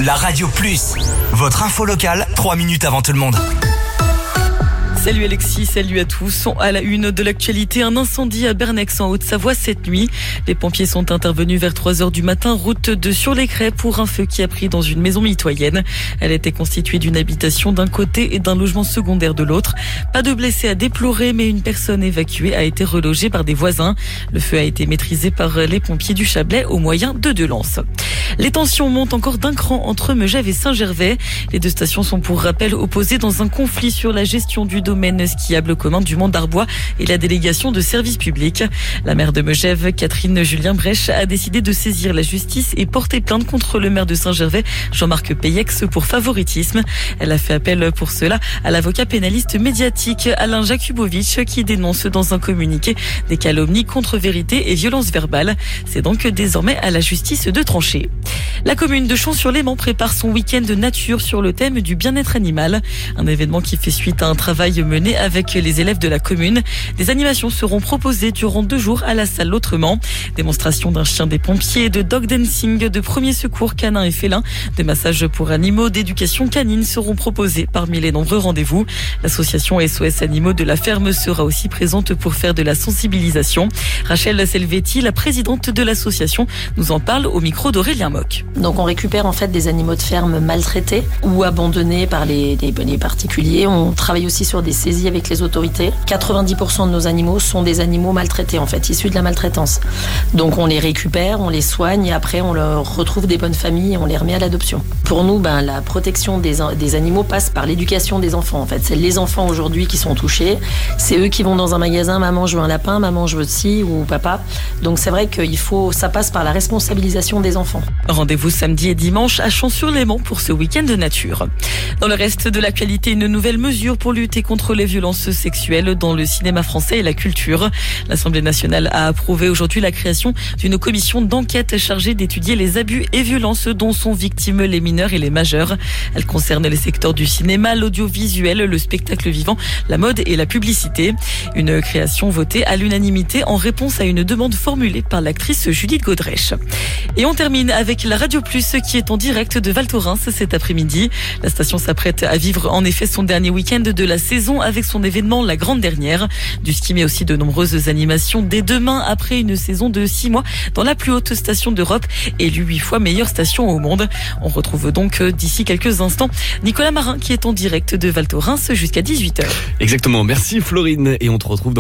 la Radio Plus. Votre info locale, 3 minutes avant tout le monde. Salut Alexis, salut à tous. À la une de l'actualité, un incendie à Bernex en Haute-Savoie cette nuit. Les pompiers sont intervenus vers 3h du matin, route de Sur-les-Crêts, pour un feu qui a pris dans une maison mitoyenne. Elle était constituée d'une habitation d'un côté et d'un logement secondaire de l'autre. Pas de blessés à déplorer, mais une personne évacuée a été relogée par des voisins. Le feu a été maîtrisé par les pompiers du Chablais au moyen de 2 lances. Les tensions montent encore d'un cran entre Megève et Saint-Gervais. Les deux stations sont pour rappel opposées dans un conflit sur la gestion du domaine skiable commun du Mont d'Arbois et la délégation de services publics. La maire de Megève, Catherine Julien Brèche, a décidé de saisir la justice et porter plainte contre le maire de Saint-Gervais, Jean-Marc Payex, pour favoritisme. Elle a fait appel pour cela à l'avocat pénaliste médiatique Alain Jakubowicz, qui dénonce dans un communiqué des calomnies, contre-vérité et violences verbales. C'est donc désormais à la justice de trancher. La commune de Champs-sur-Léman prépare son week-end de nature sur le thème du bien-être animal. Un événement qui fait suite à un travail mené avec les élèves de la commune. Des animations seront proposées durant 2 jours à la salle L'Autrement. Démonstration d'un chien des pompiers, de dog dancing, de premiers secours canins et félins, de massages pour animaux, d'éducation canine seront proposés parmi les nombreux rendez-vous. L'association SOS Animaux de la ferme sera aussi présente pour faire de la sensibilisation. Rachel Selvetti, la présidente de l'association, nous en parle au micro d'Aurélien Moc. Donc on récupère en fait des animaux de ferme maltraités ou abandonnés par les particuliers. On travaille aussi sur des saisies avec les autorités. 90% de nos animaux sont des animaux maltraités en fait, issus de la maltraitance. Donc on les récupère, on les soigne et après on leur retrouve des bonnes familles et on les remet à l'adoption. Pour nous, la protection des animaux passe par l'éducation des enfants en fait. C'est les enfants aujourd'hui qui sont touchés. C'est eux qui vont dans un magasin, maman je veux un lapin, maman je veux ci ou papa. Donc c'est vrai que ça passe par la responsabilisation des enfants. Rendez-vous samedi et dimanche à Champs-sur-Léman pour ce week-end de nature. Dans le reste de l'actualité, une nouvelle mesure pour lutter contre les violences sexuelles dans le cinéma français et la culture. L'Assemblée nationale a approuvé aujourd'hui la création d'une commission d'enquête chargée d'étudier les abus et violences dont sont victimes les mineurs et les majeurs. Elle concerne les secteurs du cinéma, l'audiovisuel, le spectacle vivant, la mode et la publicité. Une création votée à l'unanimité en réponse à une demande formulée par l'actrice Judith Godrèche. Et on termine avec la Radio Plus qui est en direct de Val Thorens cet après-midi. La station s'apprête à vivre en effet son dernier week-end de la saison avec son événement La Grande Dernière. Du ski mais aussi de nombreuses animations dès demain après une saison de 6 mois dans la plus haute station d'Europe, élue 8 fois meilleure station au monde. On retrouve donc d'ici quelques instants Nicolas Marin qui est en direct de Val Thorens jusqu'à 18h. Exactement, merci Florine et on te retrouve